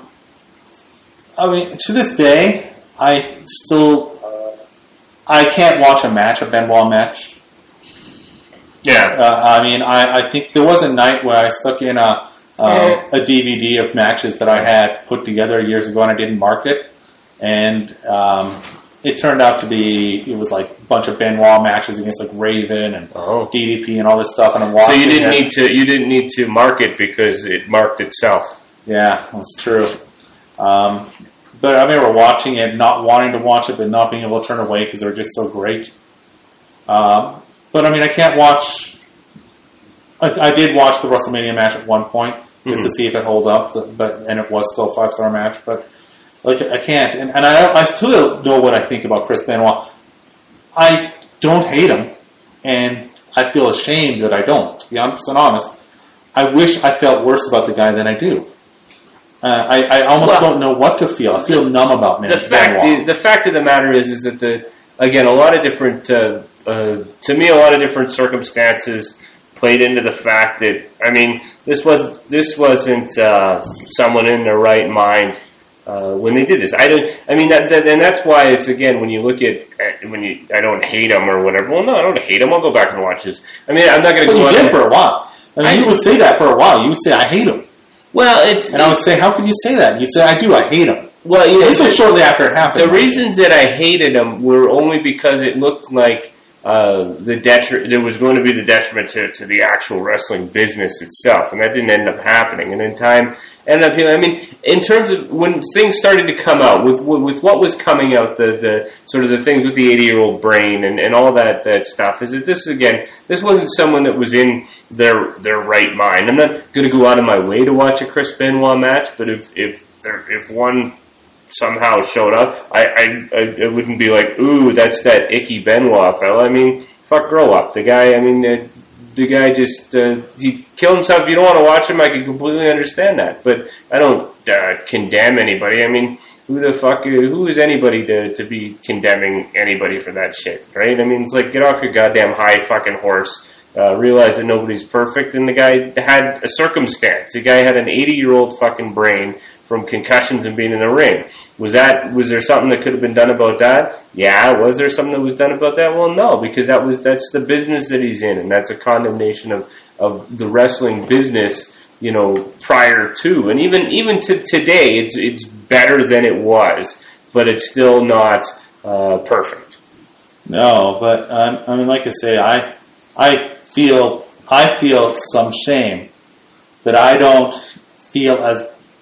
I mean, to this day, I still I can't watch a match, a Benoit match.
yeah.
Uh, I mean, I, I think there was a night where I stuck in a um, a D V D of matches that I had put together years ago, and I didn't mark it. And um, it turned out to be, it was like a bunch of Benoit matches against like Raven and
Oh.
D D P and all this stuff. And I'm
So
watching
you didn't
it.
need to. You didn't need to mark it because it marked itself.
Yeah, that's true. Um, but I remember watching it, not wanting to watch it, but not being able to turn away because they were just so great. Um, but I mean, I can't watch. I, I did watch the WrestleMania match at one point just to
Mhm.
see if it held up, but and it was still a five star match. But like, I can't, and, and I, I still don't know what I think about Chris Benoit. I don't hate him, and I feel ashamed that I don't. To be honest and honest, I wish I felt worse about the guy than I do. Uh, I, I almost
Well,
don't know what to feel. I feel numb about man,
The fact,
Benoit.
the, the fact of the matter is, is that the again a lot of different. Uh, uh, to me, a lot of different circumstances played into the fact that I mean, this was this wasn't uh, someone in their right mind uh, when they did this. I don't. I mean, that, that, and that's why it's again when you look at uh, when you I don't hate him or whatever. Well, no, I don't hate him. I'll go back and watch this. I mean, I'm not going to
But
go.
you
on
did
and-
for a while. I mean,
I-
you would say that for a while. You would say, I hate him.
Well, it's
and I would say, how can you say that? And you'd say, I do. I hate him.
Well, you know,
this was shortly after it happened.
The reasons that I hated him were only because it looked like uh, the detri- there was going to be the detriment to, to the actual wrestling business itself, and that didn't end up happening. And in time, ended up. I mean, in terms of when things started to come out with with what was coming out, the, the sort of the things with the eighty-year-old brain and, and all that that stuff. Is that this again? This wasn't someone that was in their their right mind. I'm not going to go out of my way to watch a Chris Benoit match, but if if there, if one somehow showed up, I, I, I it wouldn't be like, ooh, that's that icky Benoit fella. I mean, fuck, grow up. The guy, I mean, uh, the guy just, uh, he killed himself. If you don't want to watch him, I can completely understand that. But I don't uh, condemn anybody. I mean, who the fuck, who is anybody to, to be condemning anybody for that shit, right? I mean, it's like, get off your goddamn high fucking horse. Uh, realize that nobody's perfect. And the guy had a circumstance. The guy had an eighty-year-old fucking brain from concussions and being in the ring. Was that, was there something that could have been done about that? Yeah. Was there something that was done about that? Well, no, because that was, that's the business that he's in, and that's a condemnation of, of the wrestling business, you know, prior to. And even, even to today, it's, it's better than it was, but it's still not, uh, perfect.
No, but, um, I mean, like I say, I, I feel, I feel some shame that I don't feel as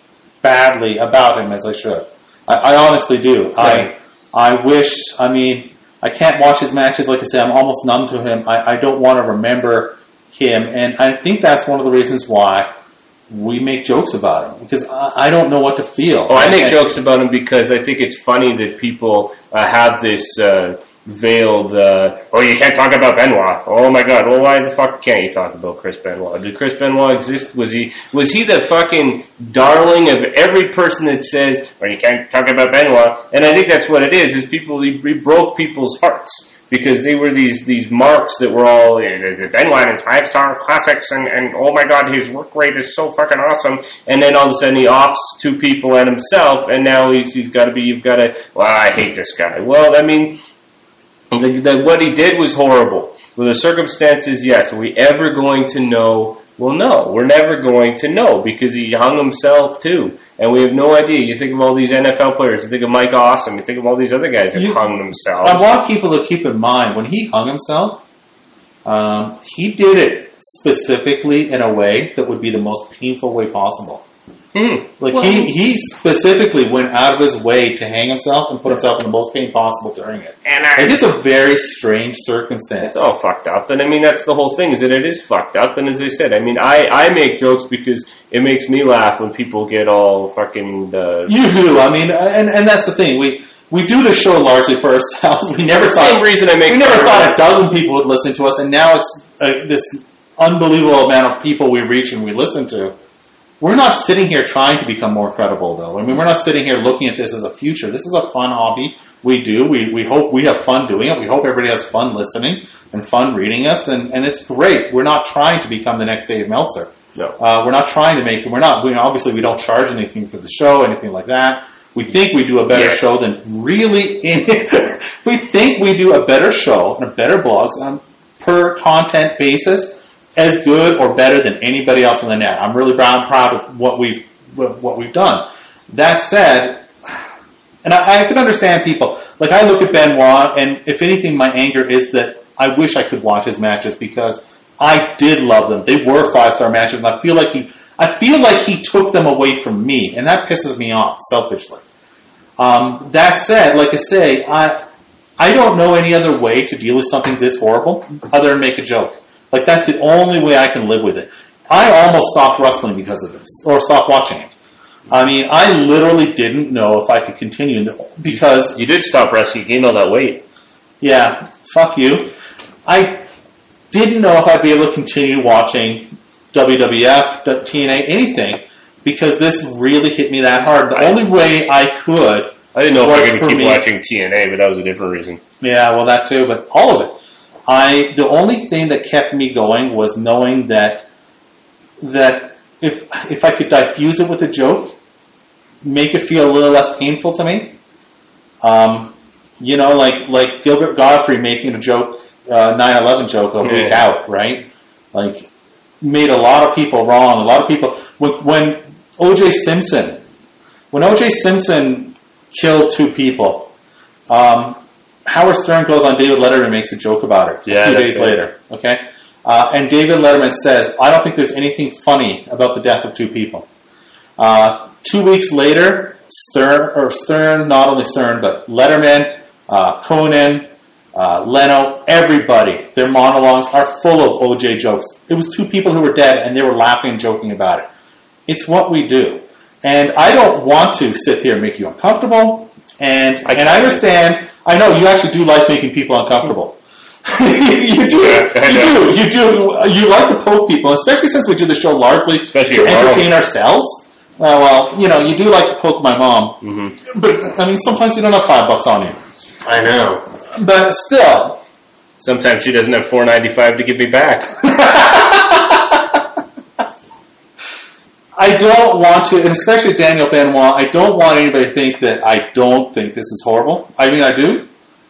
badly about him as I should. I, I honestly do.
Right.
I I wish, I mean, I can't watch his matches. Like I say, I'm almost numb to him. I, I don't want to remember him. And I think that's one of the reasons why we make jokes about him. Because I, I don't know what to feel.
Oh, I make
and,
jokes about him because I think it's funny that people uh, have this uh, veiled, uh, oh, you can't talk about Benoit. Oh my god, well, why the fuck can't you talk about Chris Benoit? Did Chris Benoit exist? Was he was he the fucking darling of every person that says, well, you can't talk about Benoit? And I think that's what it is, is people, he, he broke people's hearts. Because they were these these marks that were all, Benoit and five-star classics, and, and oh my god, his work rate is so fucking awesome. And then all of a sudden he offs two people and himself, and now he's he's got to be, you've got to, well, I hate this guy. Well, I mean, The, the, what he did was horrible. Well, the circumstances, yes. Are we ever going to know? Well, no. We're never going to know because he hung himself too. And we have no idea. You think of all these N F L players. You think of Mike Awesome. You think of all these other guys that you, hung themselves.
I want people to keep in mind, when he hung himself, um, he did it specifically in a way that would be the most painful way possible.
Hmm.
Like,
well,
he, he specifically went out of his way to hang himself and put himself in the most pain possible during it.
And I,
like, it's a very strange circumstance.
It's all fucked up. And I mean, that's the whole thing, is that it is fucked up. And as I said, I mean, I, I make jokes because it makes me laugh when people get all fucking... Uh,
you do. I mean, and, and that's the thing. We we do the show largely for ourselves. We never
the
thought...
same reason I make
We never thought a dozen people would listen to us, and now it's uh, this unbelievable amount of people we reach and we listen to. We're not sitting here trying to become more credible, though. I mean, we're not sitting here looking at this as a future. This is a fun hobby. We do. We we hope we have fun doing it. We hope everybody has fun listening and fun reading us, and, and it's great. We're not trying to become the next Dave Meltzer.
No.
Uh, we're not trying to make. We're not. We, obviously, we don't charge anything for the show, anything like that. We think we do a better
yes.
show than really. In we think we do a better show and a better blogs on per content basis, as good or better than anybody else on the net. I'm really proud, proud of what we've what we've done. That said, and I, I can understand people. Like, I look at Benoit, and if anything, my anger is that I wish I could watch his matches because I did love them. They were five star matches, and I feel like he I feel like he took them away from me, and that pisses me off selfishly. Um, that said, like I say, I I don't know any other way to deal with something this horrible other than make a joke. Like, that's the only way I can live with it. I almost stopped wrestling because of this, or stopped watching it. I mean, I literally didn't know if I could continue because...
You did stop wrestling, you gained all that weight.
Yeah, fuck you. I didn't know if I'd be able to continue watching W W F, T N A, anything, because this really hit me that hard. The I, only way I could...
I didn't know if I could keep me, watching T N A, but that was a different reason.
Yeah, well, that too, but all of it. I the only thing that kept me going was knowing that that if if I could diffuse it with a joke, make it feel a little less painful to me. Um, you know, like like Gilbert Godfrey making a joke, uh, nine eleven joke a week
yeah.
out, right? Like, made a lot of people wrong. A lot of people when, when O J Simpson. When O J Simpson killed two people, um, Howard Stern goes on David Letterman and makes a joke about it
Yeah,
a few
that's
days
right.
later. Okay, uh, and David Letterman says, "I don't think there's anything funny about the death of two people." Uh, two weeks later, Stern, or Stern, not only Stern, but Letterman, uh, Conan, uh, Leno, everybody, their monologues are full of O J jokes. It was two people who were dead, and they were laughing and joking about it. It's what we do. And I don't want to sit here and make you uncomfortable. And
I
and I understand, I know you actually do like making people uncomfortable. you do.
Yeah, I
you
know.
do. You do. You like to poke people, especially since we do the show largely
Especially
to
your mom.
entertain ourselves. Uh, well, you know, you do like to poke my mom.
Mm-hmm.
But, I mean, sometimes you don't have five bucks on you.
I know.
But still.
Sometimes she doesn't have four ninety five to give me back.
I don't want to, and especially Daniel Benoit, I don't want anybody to think that I don't think this is horrible. I mean, I do.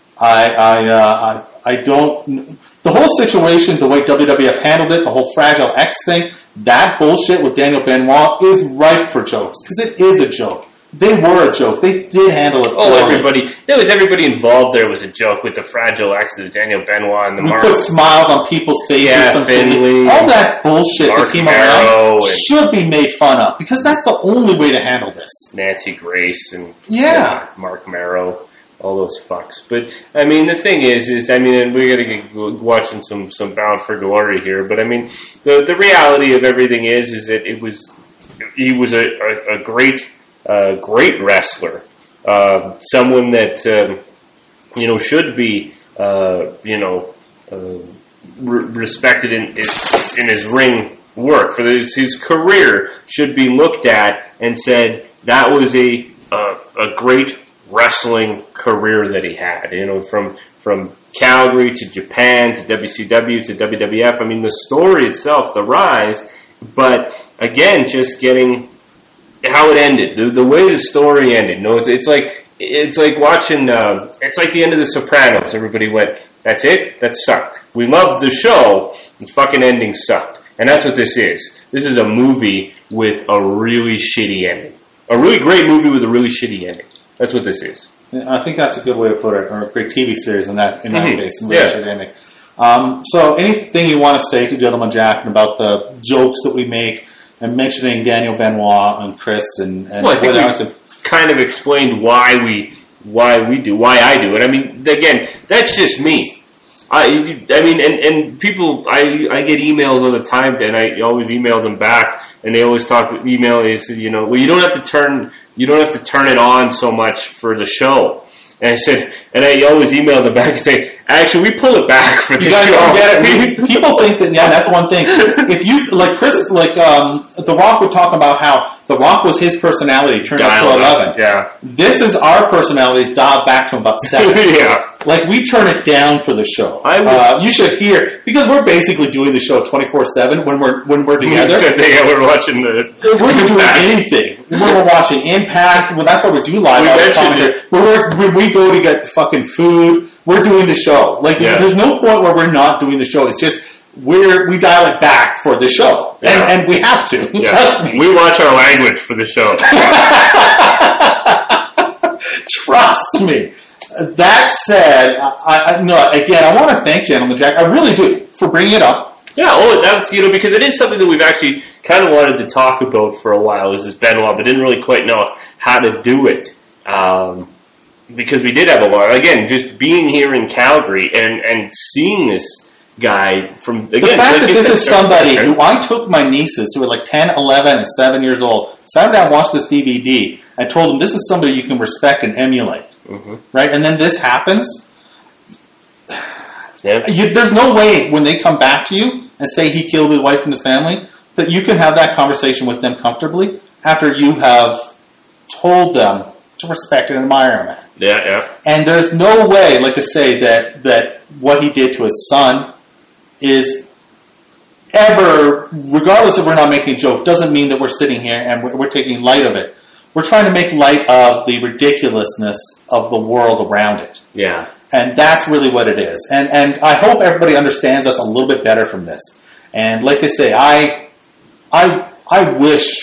I I uh, I, I don't. The whole situation, the way W W F handled it, the whole Fragile X thing, that bullshit with Daniel Benoit is ripe for jokes because it is a joke. They were a joke. They did handle it.
Oh,
poorly.
everybody! There was everybody involved. There was a joke with the Fragile X, the Daniel Benoit, and the
We
Mark.
put smiles on people's faces.
Yeah,
completely.
Finley,
all that bullshit
Mark
that came
Marrow,
around
and-
should be made fun of because that's the only way to handle this.
Nancy Grace and
Yeah.
Mark Marrow, all those fucks. But I mean, the thing is, is I mean, and we got to get watching some some Bound for Glory here. But I mean, the the reality of everything is, is that it was he was a a, a great uh, great wrestler, uh, someone that um, you know should be uh, you know uh, re- respected in in his ring work for his, his career should be looked at and said that was a a, a great wrestling career that he had. You know, from from Calgary to Japan to W C W to W W F. I mean, the story itself, the rise, but again, just getting how it ended, the, the way the story ended. No, it's it's like it's like watching. Uh, it's like the end of The Sopranos. Everybody went, "That's it. That sucked. We loved the show. The fucking ending sucked." And that's what this is. This is a movie with a really shitty ending. A really great movie with a really shitty ending. That's what this is.
I think that's a good way to put it, or a great T V series in that in that
Mhm.
case. In
Yeah.
Richard Ending. Um, so, anything you want to say to Gentleman Jack about the jokes that we make, and mentioning Daniel Benoit and Chris and, and
Well, I think
what
we
else?
kind of explained why we why we do why I do it. I mean, again, that's just me. I, I mean, and, and people, I, I get emails all the time, and I always email them back, and they always talk, email me, say, you know, well, you don't have to turn, you don't have to turn it on so much for the show. And I said, and I always email them back and say, actually, we pull it back for the
You guys
show.
don't get it. We- People think that, yeah, that's one thing. If you, like Chris, like, um, The Rock would talk about how The Rock was his personality turned up to
Dialed up,
eleven.
Yeah.
This is our personalities dialed back to about seven.
Yeah.
Like, we turn it down for the show.
I would-
uh, you should hear, because we're basically doing the show twenty-four seven when we're, when we're together.
Said they were watching the.
We're doing anything. When we're watching Impact, well, that's what we do live.
We
all the
mentioned
time.
it.
When, we're, when we go to get fucking food, we're doing the show. Like,
Yeah.
there's no point where we're not doing the show. It's just we're we dial it back for the show,
Yeah.
and, and we have to.
Yeah.
Trust me.
We watch our language for the show.
Trust me. That said, I, I no. Again, I want to thank Gentleman Jack. I really do for bringing it up.
Yeah, oh, that's, you know, because it is something that we've actually kind of wanted to talk about for a while, is this Benoit, but didn't really quite know how to do it. Um, because we did have a lot. Again, just being here in Calgary and, and seeing this guy from, again,
The fact
like
that
you
this
said,
is somebody who I took my nieces who are like ten, eleven, and seven years old, sat down and watched this D V D, and told them this is somebody you can respect and emulate.
Mhm.
Right? And then this happens.
Yeah.
You, there's no way when they come back to you and say he killed his wife and his family that you can have that conversation with them comfortably after you have told them to respect and admire him.
Yeah, yeah.
And there's no way, like I say, that that what he did to his son is ever, regardless if we're not making a joke, doesn't mean that we're sitting here and we're, we're taking light of it. We're trying to make light of the ridiculousness of the world around it.
Yeah.
And that's really what it is. And and I hope everybody understands us a little bit better from this. And like I say, I I I wish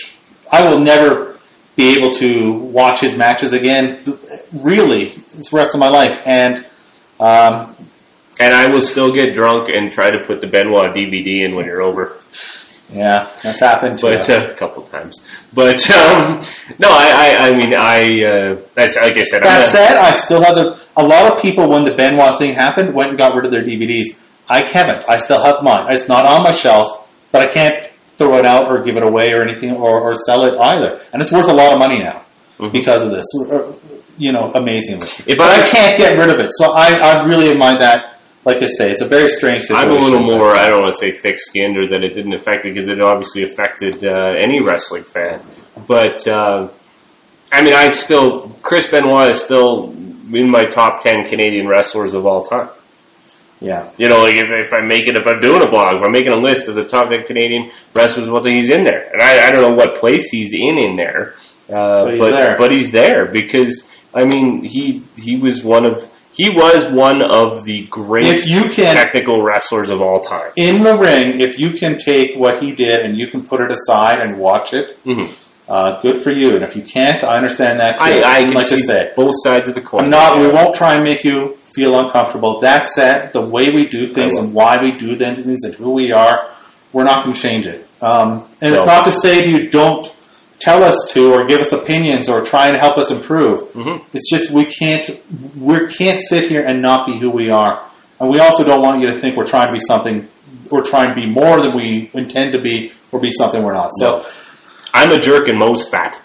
I will never be able to watch his matches again, really, the rest of my life. And um,
and I will still get drunk and try to put the Benoit D V D in when you're over.
Yeah, that's happened too.
But uh, a couple times. But um, no, I, I, I mean, I. Uh, that's like I said.
That
I'm
said, I still have the. A lot of people, when the Benoit thing happened, went and got rid of their D V Ds. I haven't. I still have mine. It's not on my shelf, but I can't throw it out or give it away or anything or, or sell it either. And it's worth a lot of money now mm-hmm. because of this. You know, amazingly. If but I, I can't get rid of it, so I, I really mind that. Like I say, it's a very strange situation.
I'm a little more, I don't want to say thick-skinned or that it didn't affect it because it obviously affected uh, any wrestling fan. But, uh, I mean, I still, Chris Benoit is still in my top ten Canadian wrestlers of all time.
Yeah.
You know, like if, if I'm making, if I'm doing a blog, if I'm making a list of the top ten Canadian wrestlers, well, he's in there. And I, I don't know what place he's in in there. Uh,
but, he's
but,
there.
but he's there because, I mean, he he was one of... He was one of the great
if you can,
technical wrestlers of all time.
In the ring, if you can take what he did and you can put it aside and watch it,
mm-hmm.
uh, good for you. And if you can't, I understand that too.
I, I can
like
see
I say,
both sides of the coin.
I'm not, we won't try and make you feel uncomfortable. That said, the way we do things and why we do things and who we are, we're not going to change it. Um, and no. It's not to say to you, don't tell us to or give us opinions or try and help us improve.
Mm-hmm.
It's just we can't we can't sit here and not be who we are. And we also don't want you to think we're trying to be something or trying to be more than we intend to be or be something we're not. So
no. I'm a jerk and Mo's fat.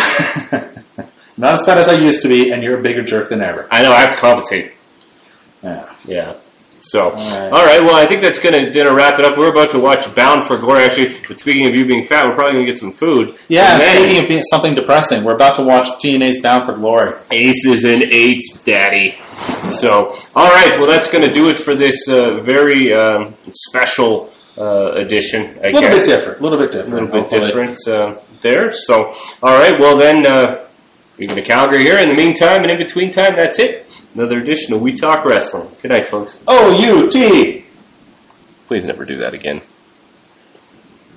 Not as fat as I used to be, and you're a bigger jerk than ever.
I know, I have to compensate.
Yeah.
Yeah. So, all
right.
all right, well, I think that's going to wrap it up. We're about to watch Bound for Glory. Actually, but speaking of you being fat, we're probably going to get some food.
Yeah,
and
speaking
then,
of being something depressing, we're about to watch T N A's Bound for Glory.
Aces and eights, daddy. So, all right, well, that's going to do it for this uh, very um, special uh, edition, I
A little
guess.
bit different. A little bit different.
A little bit
hopefully.
different uh, there. So, all right, well, then, uh, we're going to Calgary here. In the meantime and in between time, that's it. Another edition of We Talk Wrestling. Good night, folks.
O U T!
Please never do that again.